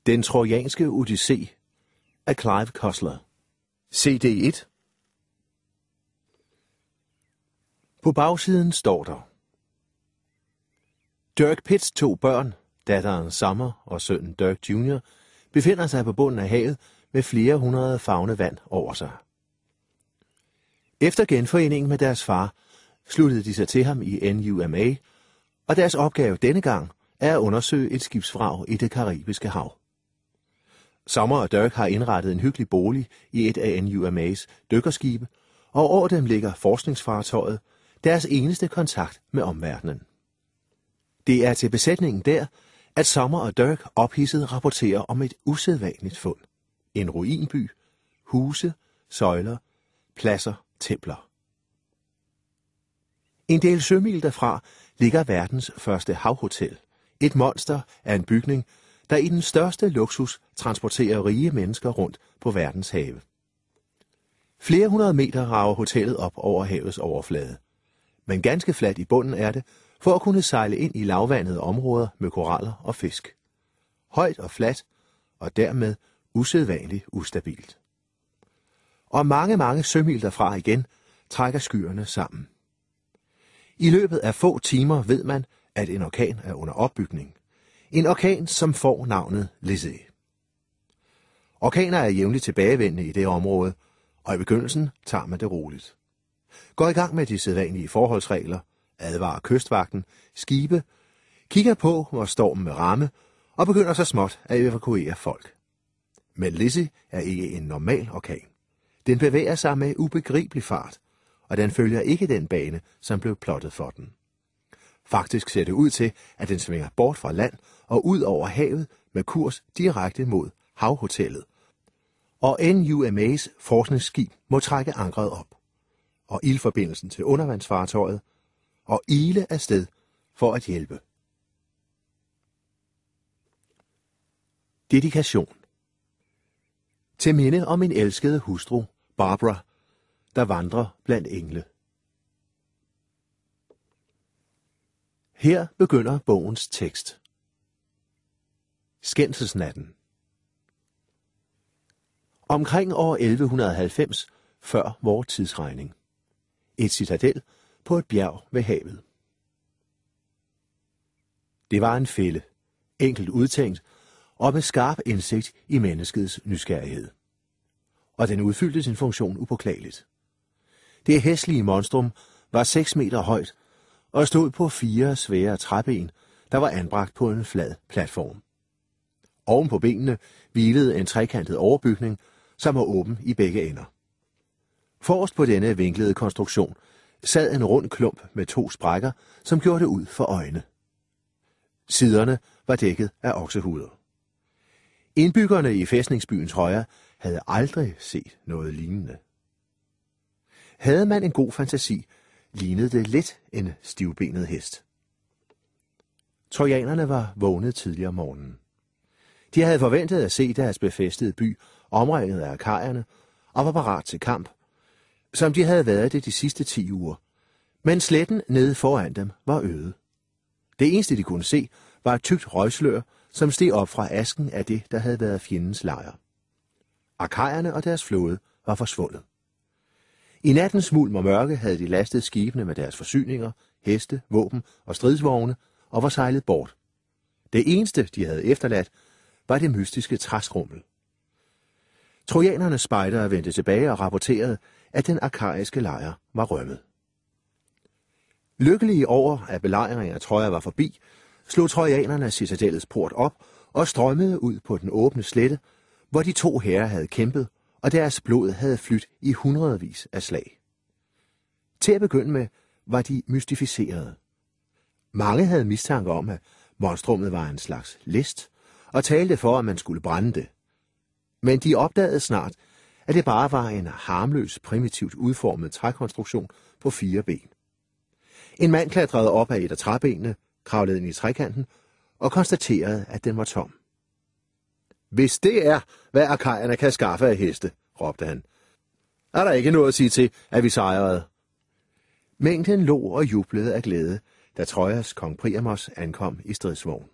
Den trojanske odyssé af Clive Cussler. CD1. På bagsiden står der: Dirk Pitts 2 børn, datteren Summer og sønnen Dirk Jr., befinder sig på bunden af havet med flere hundrede favne vand over sig. Efter genforeningen med deres far, sluttede de sig til ham i NUMA, og deres opgave denne gang er at undersøge et skibsvrag i det Caribiske hav. Summer og Dirk har indrettet en hyggelig bolig i et af NUMA's dykkerskibe, og over dem ligger forskningsfartøjet, deres eneste kontakt med omverdenen. Det er til besætningen der, at Summer og Dirk ophidset rapporterer om et usædvanligt fund. En ruinby, huse, søjler, pladser, templer. En del sømil derfra ligger verdens første havhotel. Et monster af en bygning, der i den største luksus transporterer rige mennesker rundt på verdens have. Flere hundrede meter rager hotellet op over havets overflade. Men ganske fladt i bunden er det, for at kunne sejle ind i lavvandede områder med koraller og fisk. Højt og fladt, og dermed usædvanligt ustabilt. Og mange sømil derfra igen trækker skyerne sammen. I løbet af få timer ved man, at en orkan er under opbygning. En orkan, som får navnet Lizzie. Orkaner er jævnligt tilbagevendende i det område, og i begyndelsen tager man det roligt. Går i gang med de sædvanlige forholdsregler, advarer kystvagten, skibe, kigger på, hvor stormen vil ramme, og begynder så småt at evakuere folk. Men Lizzie er ikke en normal orkan. Den bevæger sig med ubegribelig fart, og den følger ikke den bane, som blev plottet for den. Faktisk ser det ud til, at den svinger bort fra land og ud over havet med kurs direkte mod havhotellet. Og NUMA's forskningsskib må trække ankeret op, og ildforbindelsen til undervandsfartøjet, og ile afsted for at hjælpe. Dedikation. Til minde om min elskede hustru, Barbara, der vandrer blandt engle. Her begynder bogens tekst. Skændelsesnatten. Omkring år 1190 før vor tidsregning. Et citadel på et bjerg ved havet. Det var en fælde, enkelt udtænkt og med skarp indsigt i menneskets nysgerrighed. Og den udfyldte sin funktion upåklageligt. Det hæslige monstrum var 6 meter højt og stod på 4 svære træben, der var anbragt på en flad platform. Oven på benene hvilede en trekantet overbygning, som var åben i begge ender. Forrest på denne vinklede konstruktion sad en rund klump med 2 sprækker, som gjorde det ud for øjne. Siderne var dækket af oksehuder. Indbyggerne i fæstningsbyens højre havde aldrig set noget lignende. Havde man en god fantasi, lignede det lidt en stivbenet hest. Trojanerne var vågnet tidligere om morgenen. De havde forventet at se deres befæstede by omringet af arkajerne og var parat til kamp, som de havde været det de sidste 10 uger. Men sletten nede foran dem var øde. Det eneste de kunne se var et tykt røgslør, som steg op fra asken af det, der havde været fjendens lejr. Arkajerne og deres flåde var forsvundet. I nattens mulm og mørke havde de lastet skibene med deres forsyninger, heste, våben og stridsvogne og var sejlet bort. Det eneste, de havde efterladt, var det mystiske træskrummel. Trojanernes spejdere vendte tilbage og rapporterede, at den arkaiske lejr var rømmet. Lykkelige over, at belejringen af Troja var forbi, slog trojanerne citadellets port op og strømmede ud på den åbne slette, hvor de 2 hære havde kæmpet, og deres blod havde flydt i hundredvis af slag. Til at begynde med var de mystificerede. Mange havde mistanke om, at monstrummet var en slags list, og talte for, at man skulle brænde det. Men de opdagede snart, at det bare var en harmløs, primitivt udformet trækonstruktion på 4 ben. En mand klatrede op ad et af træbenene, kravlede ind i trekanten og konstaterede, at den var tom. Hvis det er, hvad arkajerne kan skaffe af heste, råbte han, er der ikke noget at sige til, at vi sejrede. Mængden lå og jublede af glæde, da Trojas kong Priamos ankom i stridsvogn.